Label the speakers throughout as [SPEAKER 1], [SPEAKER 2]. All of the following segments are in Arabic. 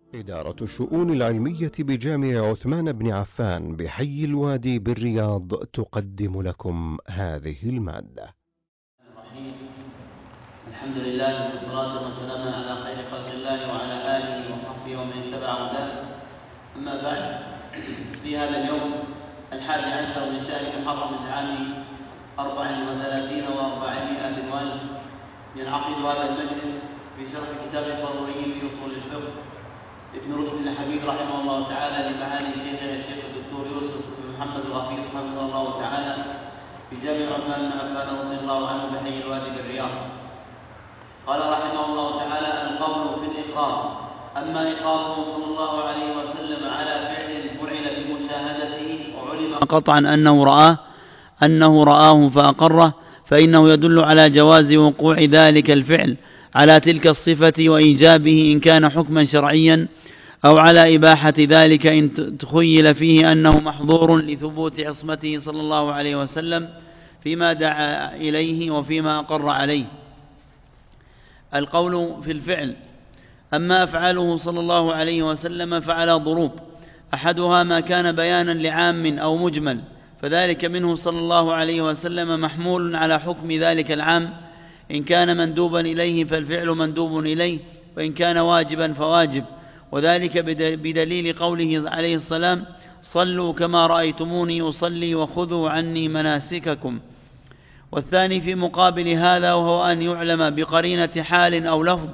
[SPEAKER 1] إدارة الشؤون العلمية بجامع عثمان بن عفان بحي الوادي بالرياض تقدم لكم هذه المادة.
[SPEAKER 2] الحمد لله والصلاة والسلام على خير خلق الله وعلى آله وصحبه ومن اتبع هداه. أما بعد، في هذا اليوم 11 من شهر محرم العام 34 و400 والف ينعقد هذا المجلس في شرح كتاب الضروري في أصول الفقه ابن رشد الحفيد رحمه الله تعالى لمعالي شيخنا الشيخ الدكتور يوسف بن محمد الغفير رحمه الله تعالى في جامع عثمان بن عفان رضي الله عنه بحي الوادي بالرياض. قال رحمه الله تعالى: القول في الإقرار. أما إقراره صلى الله عليه وسلم على فعل فعل بمشاهدته وعلم قطعا أنه رآه فأقره، فإنه يدل على جواز وقوع ذلك الفعل على تلك الصفة وإيجابه إن كان حكما شرعيا، أو على إباحة ذلك إن تخيل فيه أنه محظور لثبوت عصمته صلى الله عليه وسلم فيما دعا إليه وفيما أقر عليه. القول في الفعل. أما أفعاله صلى الله عليه وسلم فعلى ضروب: أحدها ما كان بيانا لعام أو مجمل، فذلك منه صلى الله عليه وسلم محمول على حكم ذلك العام، إن كان مندوبا إليه فالفعل مندوب إليه، وإن كان واجبا فواجب، وذلك بدليل قوله عليه السلام: صلوا كما رأيتموني أصلي وخذوا عني مناسككم. والثاني في مقابل هذا، وهو أن يعلم بقرينة حال أو لفظ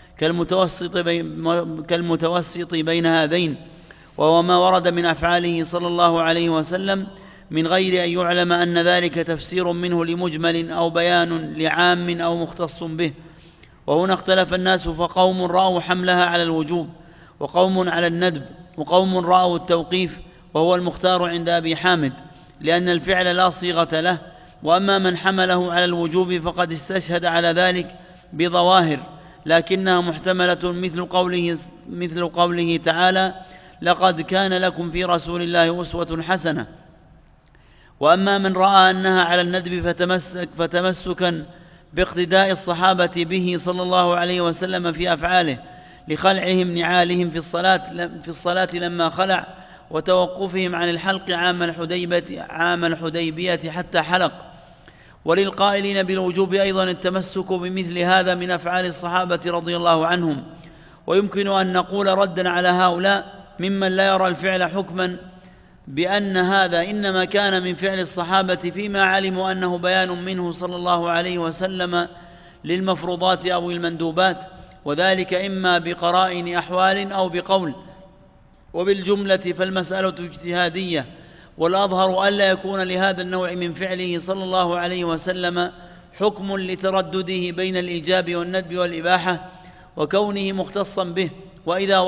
[SPEAKER 2] كالمتوسط بين هذين، وهو ما ورد من أفعاله صلى الله عليه وسلم من غير أن يعلم أن ذلك تفسير منه لمجمل أو بيان لعام أو مختص به. وهنا اختلف الناس، فقوم رأوا حملها على الوجوب، وقوم على الندب، وقوم رأوا التوقيف، وهو المختار عند أبي حامد، لأن الفعل لا صيغة له. وأما من حمله على الوجوب فقد استشهد على ذلك بظواهر، لكنها محتملة، مثل قوله تعالى: لقد كان لكم في رسول الله أسوة حسنة. وأما من رأى أنها على الندب فتمسكا باقتداء الصحابة به صلى الله عليه وسلم في أفعاله، لخلعهم نعالهم في الصلاة لما خلع، وتوقفهم عن الحلق عام الحديبية حتى حلق. وللقائلين بالوجوب أيضا التمسك بمثل هذا من أفعال الصحابة رضي الله عنهم. ويمكن أن نقول ردا على هؤلاء ممن لا يرى الفعل حكما بأن هذا إنما كان من فعل الصحابة فيما علموا أنه بيان منه صلى الله عليه وسلم للمفروضات أو المندوبات، وذلك إما بقرائن أحوال أو بقول. وبالجملة فالمسألة اجتهادية، والأظهر ألا يكون لهذا النوع من فعله صلى الله عليه وسلم حكم لتردده بين الإيجاب والندب والإباحة، وكونه مختصا به. وإذا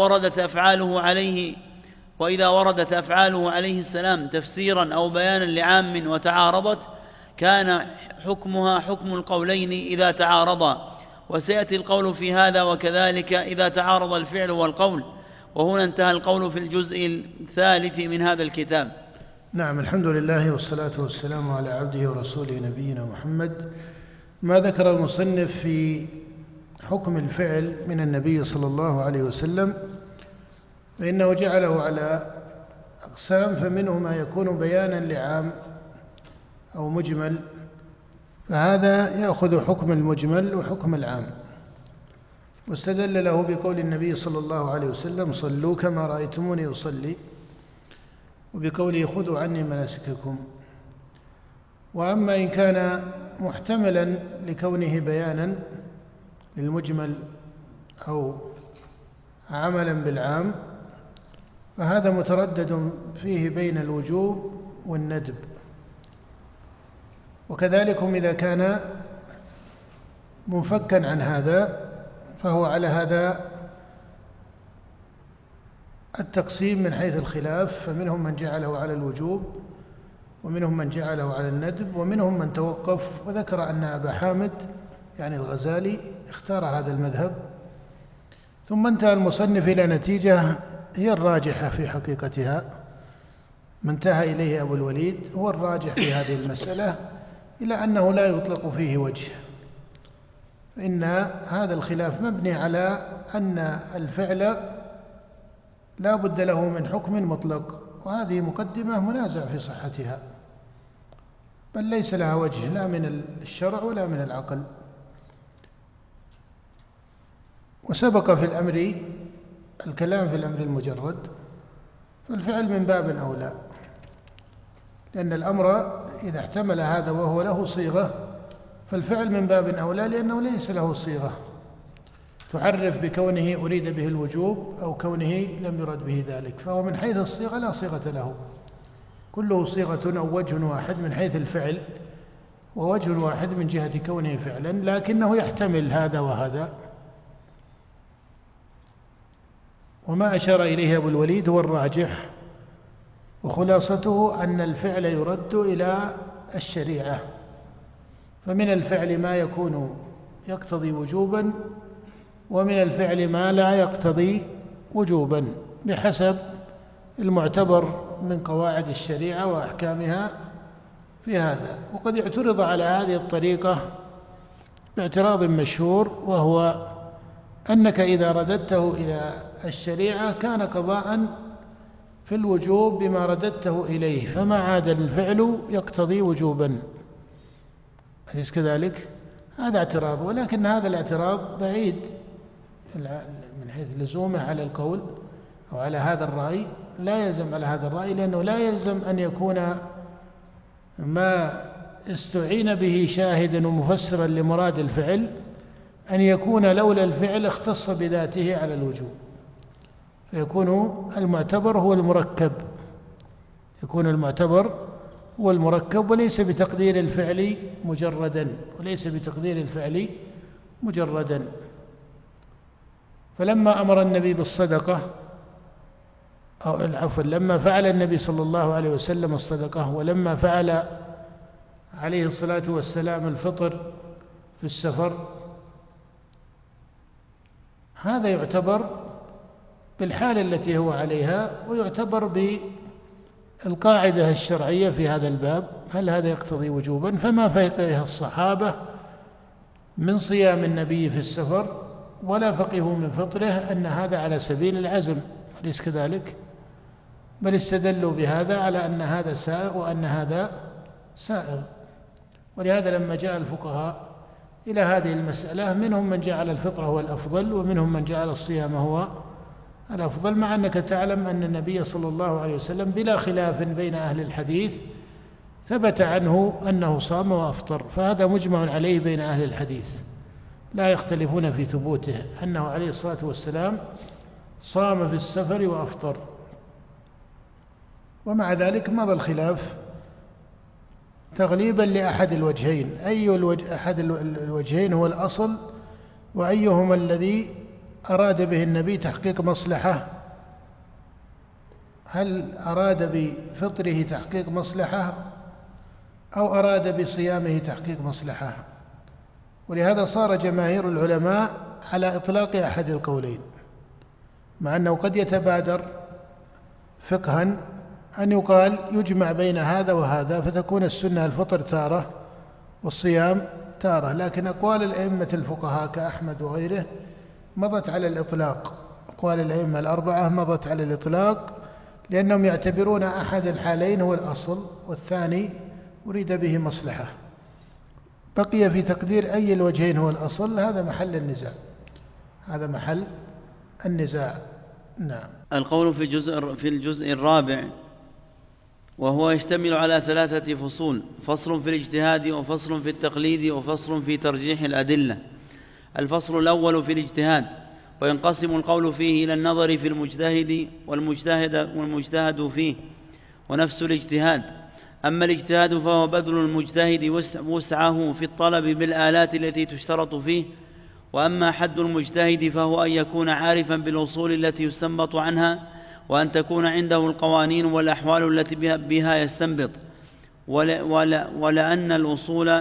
[SPEAKER 2] وردت أفعاله عليه السلام تفسيرا أو بيانا لعام وتعارضت، كان حكمها حكم القولين إذا تعارضا، وسيأتي القول في هذا وكذلك إذا تعارض الفعل والقول. وهنا انتهى القول في الجزء الثالث من هذا الكتاب.
[SPEAKER 3] نعم، الحمد لله والصلاة والسلام على عبده ورسوله نبينا محمد. ما ذكر المصنف في حكم الفعل من النبي صلى الله عليه وسلم فإنه جعله على أقسام، فمنه ما يكون بيانا لعام أو مجمل، فهذا يأخذ حكم المجمل وحكم العام، واستدل له بقول النبي صلى الله عليه وسلم: صلوا كما رأيتموني أصلي، وبقوله: خذوا عني مناسككم. وأما إن كان محتملا لكونه بيانا للمجمل أو عملا بالعام، فهذا متردد فيه بين الوجوب والندب. وكذلك إذا كان منفكا عن هذا، فهو على هذا التقسيم من حيث الخلاف، فمنهم من جعله على الوجوب، ومنهم من جعله على الندب، ومنهم من توقف. وذكر أن أبا حامد يعني الغزالي اختار هذا المذهب. ثم انتهى المصنف إلى نتيجة هي الراجحة في حقيقتها، ما انتهى إليه أبو الوليد هو الراجح في هذه المسألة، إلى أنه لا يطلق فيه وجه. فإن هذا الخلاف مبني على أن الفعل لا بد له من حكم مطلق، وهذه مقدمة منازع في صحتها، بل ليس لها وجه لا من الشرع ولا من العقل. وسبق في الأمر الكلام في الأمر المجرد، فالفعل من باب أولى، لأن الأمر إذا احتمل هذا وهو له صيغة فالفعل من باب أولى، لأنه ليس له صيغة تعرف بكونه أريد به الوجوب أو كونه لم يرد به ذلك، فهو من حيث الصيغة لا صيغة له، كله صيغة أو وجه واحد من حيث الفعل، ووجه واحد من جهة كونه فعلا، لكنه يحتمل هذا وهذا. وما أشار إليه أبو الوليد هو الراجح، وخلاصته أن الفعل يرد إلى الشريعة، فمن الفعل ما يكون يقتضي وجوبا، ومن الفعل ما لا يقتضي وجوبا بحسب المعتبر من قواعد الشريعة وأحكامها في هذا. وقد يعترض على هذه الطريقة باعتراض مشهور، وهو أنك إذا رددته إلى الشريعة كان قضاء في الوجوب بما رددته إليه، فما عاد الفعل يقتضي وجوبا، أليس كذلك؟ هذا اعتراض، ولكن هذا الاعتراض بعيد من حيث لزومه على القول أو على هذا الرأي، لا يلزم على هذا الرأي، لأنه لا يلزم أن يكون ما استعين به شاهدا ومفسرا لمراد الفعل أن يكون لولا الفعل اختص بذاته على الوجوب، فيكون المعتبر هو المركب، يكون المعتبر هو المركب، وليس بتقدير الفعل مجردا، وليس بتقدير الفعل مجردا. فلما أمر النبي بالصدقة، أو عفوا لما فعل النبي صلى الله عليه وسلم الصدقة، ولما فعل عليه الصلاة والسلام الفطر في السفر، هذا يعتبر بالحالة التي هو عليها، ويعتبر بالقاعدة الشرعية في هذا الباب، هل هذا يقتضي وجوبا؟ فما فقه الصحابة من صيام النبي في السفر ولا فقهوا من فطره أن هذا على سبيل العزم، أليس كذلك؟ بل استدلوا بهذا على أن هذا سائغ وأن هذا سائغ. ولهذا لما جاء الفقهاء إلى هذه المسألة منهم من جعل الفطر هو الأفضل، ومنهم من جعل الصيام هو الأفضل، مع أنك تعلم أن النبي صلى الله عليه وسلم بلا خلاف بين أهل الحديث ثبت عنه أنه صام وأفطر، فهذا مجمع عليه بين أهل الحديث، لا يختلفون في ثبوته أنه عليه الصلاة والسلام صام في السفر وأفطر. ومع ذلك مضى الخلاف تغليبا لأحد الوجهين، أحد الوجهين هو الأصل، وأيهما الذي أراد به النبي تحقيق مصلحة، هل أراد بفطره تحقيق مصلحة أو أراد بصيامه تحقيق مصلحة؟ ولهذا صار جماهير العلماء على إطلاق أحد القولين، مع أنه قد يتبادر فقها أن يقال يجمع بين هذا وهذا، فتكون السنة الفطر تارة والصيام تارة، لكن أقوال الأئمة الفقهاء كأحمد وغيره مضت على الإطلاق، أقوال الأئمة الأربعة مضت على الإطلاق، لأنهم يعتبرون أحد الحالين هو الأصل والثاني أريد به مصلحة. بقي في تقدير أي الوجهين هو الأصل، هذا محل النزاع، هذا محل النزاع. نعم.
[SPEAKER 2] القول في الجزء الرابع، وهو يشتمل على 3 فصول: فصل في الاجتهاد، وفصل في التقليد، وفصل في ترجيح الأدلة. الفصل الأول في الاجتهاد، وينقسم القول فيه إلى النظر في المجتهد والمجتهد فيه ونفس الاجتهاد. أما الاجتهاد فهو بذل المجتهد وسعه في الطلب بالآلات التي تشترط فيه. وأما حد المجتهد فهو أن يكون عارفا بالأصول التي يستنبط عنها، وأن تكون عنده القوانين والأحوال التي بها يستنبط. ولأن الأصول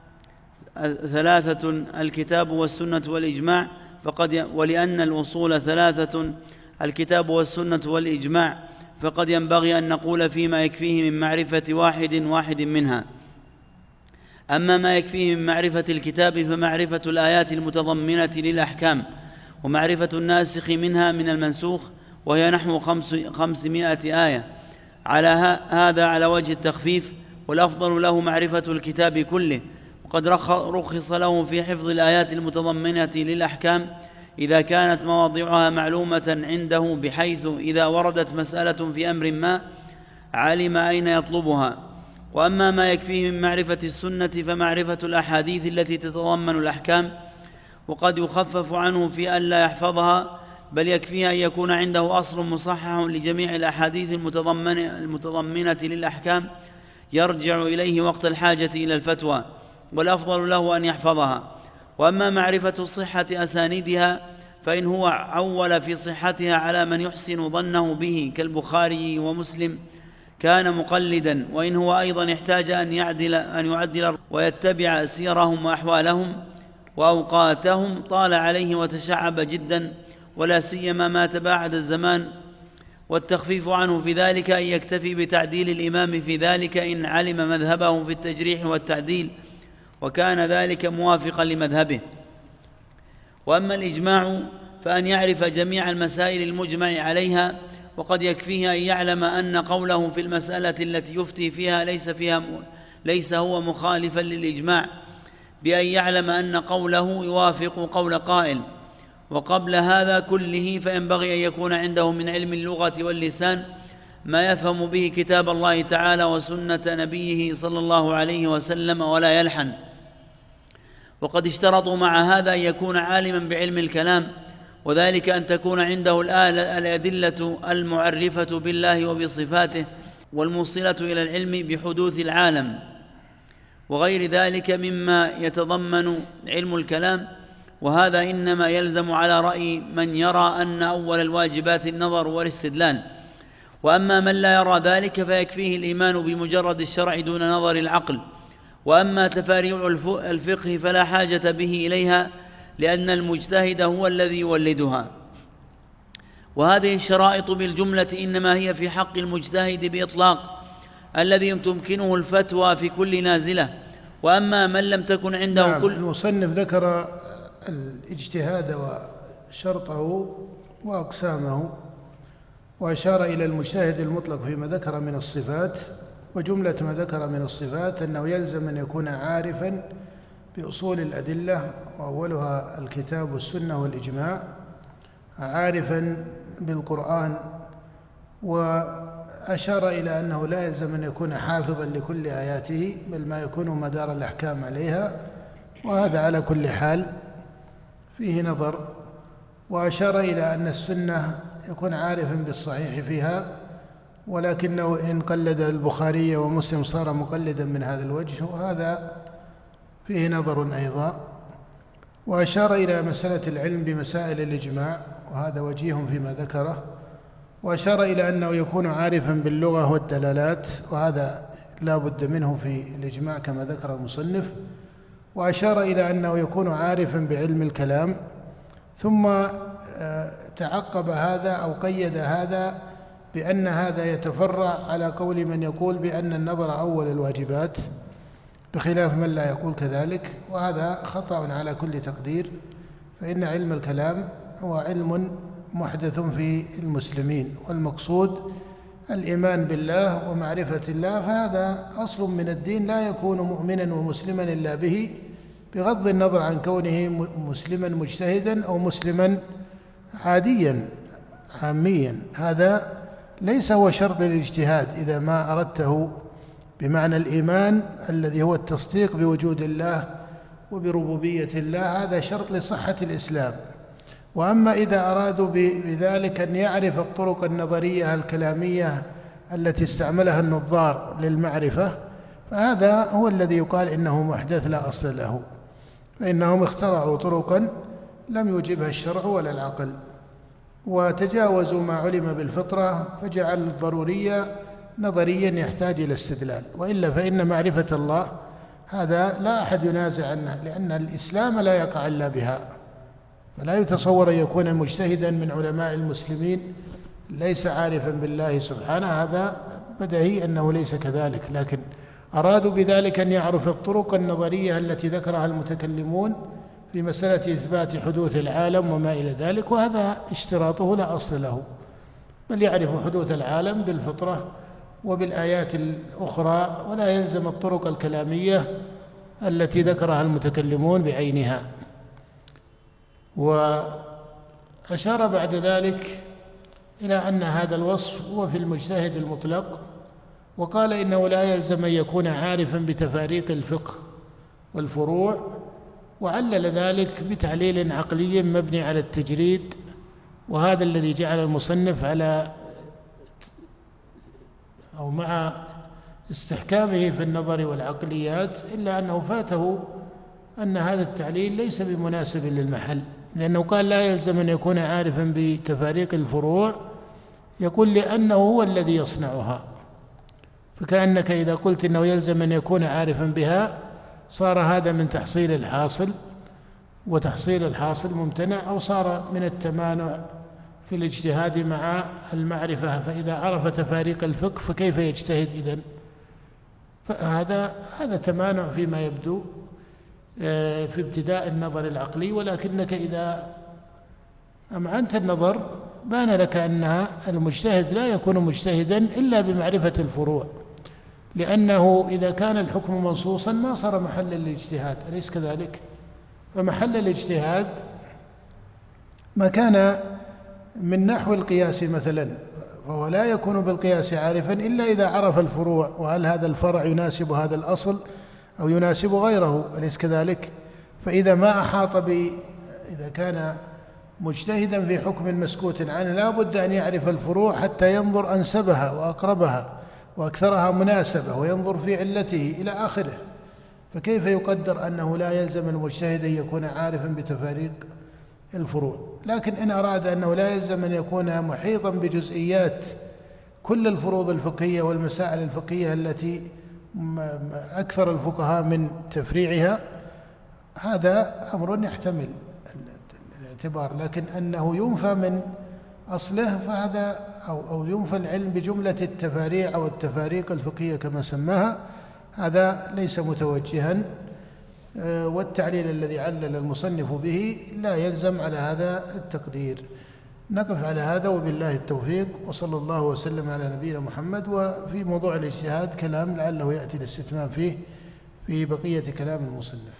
[SPEAKER 2] 3: الكتاب والسنة والإجماع، ولأن الأصول 3: الكتاب والسنة والإجماع، فقد ينبغي أن نقول فيما يكفيه من معرفة واحد منها. أما ما يكفيه من معرفة الكتاب فمعرفة الآيات المتضمنة للأحكام، ومعرفة الناسخ منها من المنسوخ، وهي نحو 500 آية. على هذا على وجه التخفيف، والأفضل له معرفة الكتاب كله، وقد رخص له في حفظ الآيات المتضمنة للأحكام إذا كانت مواضعها معلومة عنده، بحيث إذا وردت مسألة في أمر ما علم أين يطلبها. وأما ما يكفيه من معرفة السنة فمعرفة الأحاديث التي تتضمن الأحكام، وقد يخفف عنه في أن لا يحفظها، بل يكفيه أن يكون عنده أصل مصحح لجميع الأحاديث المتضمنة للأحكام يرجع إليه وقت الحاجة إلى الفتوى، والأفضل له أن يحفظها. وأما معرفة صحة أسانيدها فإن هو عول في صحتها على من يحسن ظنه به كالبخاري ومسلم كان مقلدا، وإن هو أيضا احتاج أن يعدل ويتبع سيرهم وأحوالهم وأوقاتهم طال عليه وتشعب جدا، ولا سيما ما تباعد الزمان. والتخفيف عنه في ذلك أن يكتفي بتعديل الإمام في ذلك إن علم مذهبه في التجريح والتعديل وكان ذلك موافقا لمذهبه. وأما الإجماع فأن يعرف جميع المسائل المجمع عليها، وقد يكفيه أن يعلم أن قوله في المسألة التي يفتي فيها ليس هو مخالفا للإجماع، بأن يعلم أن قوله يوافق قول قائل. وقبل هذا كله فينبغي أن يكون عنده من علم اللغة واللسان ما يفهم به كتاب الله تعالى وسنة نبيه صلى الله عليه وسلم ولا يلحن. وقد اشترطوا مع هذا أن يكون عالما بعلم الكلام، وذلك أن تكون عنده الأدلة المعرفة بالله وبصفاته والموصلة إلى العلم بحدوث العالم وغير ذلك مما يتضمن علم الكلام. وهذا إنما يلزم على رأي من يرى أن أول الواجبات النظر والاستدلال. وأما من لا يرى ذلك فيكفيه الإيمان بمجرد الشرع دون نظر العقل. وأما تفاريع الفقه فلا حاجة به إليها، لأن المجتهد هو الذي يولدها. وهذه الشرائط بالجملة إنما هي في حق المجتهد بإطلاق الذي تمكنه الفتوى في كل نازلة. وأما من لم تكن عنده كل
[SPEAKER 3] المصنف ذكر الاجتهاد وشرطه وأقسامه، وأشار إلى المجتهد المطلق فيما ذكر من الصفات. وجملة ما ذكر من الصفات أنه يلزم أن يكون عارفا بأصول الأدلة، وأولها الكتاب والسنة والإجماع، عارفا بالقرآن. وأشار إلى أنه لا يلزم أن يكون حافظا لكل آياته، بل ما يكون مدار الأحكام عليها، وهذا على كل حال فيه نظر. وأشار إلى أن السنة يكون عارفا بالصحيح فيها، ولكنه إن قلد البخاري ومسلم صار مقلدا من هذا الوجه، وهذا فيه نظر أيضا. وأشار إلى مسألة العلم بمسائل الإجماع، وهذا وجيه فيما ذكره. وأشار إلى أنه يكون عارفا باللغة والدلالات، وهذا لا بد منه في الإجماع كما ذكر المصنف. وأشار إلى أنه يكون عارفا بعلم الكلام، ثم تعقب هذا أو قيد هذا بأن هذا يتفرع على قول من يقول بأن النظر أول الواجبات، بخلاف من لا يقول كذلك، وهذا خطأ على كل تقدير، فإن علم الكلام هو علم محدث في المسلمين، والمقصود الإيمان بالله ومعرفة الله، فهذا أصل من الدين لا يكون مؤمنا ومسلما إلا به، بغض النظر عن كونه مسلما مجتهدا أو مسلما عاديا عاميا. هذا ليس هو شرط الاجتهاد إذا ما أردته بمعنى الإيمان الذي هو التصديق بوجود الله وبربوبية الله، هذا شرط لصحة الإسلام. وأما إذا أرادوا بذلك أن يعرف الطرق النظرية الكلامية التي استعملها النظار للمعرفة، فهذا هو الذي يقال إنه محدث لا أصل له، فإنهم اخترعوا طرقا لم يوجبها الشرع ولا العقل، وتجاوزوا ما علم بالفطرة فجعل الضرورية نظريا يحتاج إلى استدلال. وإلا فإن معرفة الله هذا لا أحد ينازع عنه، لأن الإسلام لا يقع إلا بها، فلا يتصور أن يكون مجتهدا من علماء المسلمين ليس عارفا بالله سبحانه، هذا بديهي أنه ليس كذلك، لكن أرادوا بذلك أن يعرف الطرق النظرية التي ذكرها المتكلمون في مسألة إثبات حدوث العالم وما إلى ذلك، وهذا اشتراطه لا أصل له. بل يعرف حدوث العالم بالفطرة وبالآيات الأخرى، ولا يلزم الطرق الكلامية التي ذكرها المتكلمون بعينها. وأشار بعد ذلك إلى أن هذا الوصف هو في المجتهد المطلق، وقال إنه لا يلزم أن يكون عارفا بتفاريق الفقه والفروع، وعلل ذلك بتعليل عقلي مبني على التجريد، وهذا الذي جعل المصنف على أو مع استحكامه في النظر والعقليات، إلا أنه فاته أن هذا التعليل ليس بمناسب للمحل، لأنه قال لا يلزم أن يكون عارفا بتفاريق الفروع، يقول لأنه هو الذي يصنعها، فكأنك إذا قلت أنه يلزم أن يكون عارفا بها صار هذا من تحصيل الحاصل، وتحصيل الحاصل ممتنع، أو صار من التمانع في الاجتهاد مع المعرفة، فإذا عرف تفاريق الفقه فكيف يجتهد إذن؟ فهذا تمانع فيما يبدو في ابتداء النظر العقلي، ولكنك إذا أمعنت النظر بان لك أن المجتهد لا يكون مجتهدا إلا بمعرفة الفروع، لأنه إذا كان الحكم منصوصا ما صار محل الاجتهاد، أليس كذلك؟ فمحل الاجتهاد ما كان من نحو القياس مثلا، فهو لا يكون بالقياس عارفا إلا إذا عرف الفروع، وهل هذا الفرع يناسب هذا الأصل أو يناسب غيره، أليس كذلك؟ فإذا ما أحاط إذا كان مجتهدا في حكم مسكوت عنه لا بد أن يعرف الفروع حتى ينظر أنسبها وأقربها وأكثرها مناسبة، وينظر في علته إلى آخره. فكيف يقدر أنه لا يلزم المجتهد أن يكون عارفا بتفاريق الفروع؟ لكن إن أراد أنه لا يلزم أن يكون محيطا بجزئيات كل الفروض الفقهية والمسائل الفقهية التي أكثر الفقهاء من تفريعها، هذا أمر يحتمل الاعتبار، لكن أنه ينفى من أصله فهذا أو ينفى العلم بجملة التفاريع أو التفاريق الفقهية كما سماها، هذا ليس متوجها، والتعليل الذي علل المصنف به لا يلزم على هذا التقدير. نقف على هذا وبالله التوفيق، وصلى الله وسلم على نبينا محمد. وفي موضوع الاجتهاد كلام لعله يأتي الاستتمام فيه في بقية كلام المصنف.